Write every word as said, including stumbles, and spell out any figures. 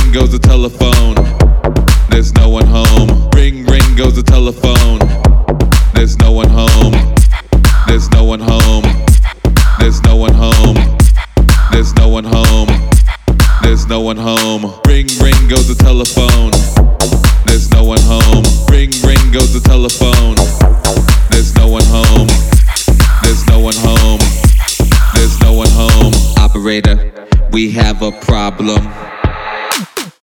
ring goes the telephone. There's no one home. Ring, ring goes the telephone. There's no one home. There's no one home. There's no one home. There's no one home. There's no one home. Ring, ring goes the telephone. There's no one home. Ring, ring goes the telephone. There's no one home. There's no one home. There's no one home. Operator, we have a problem.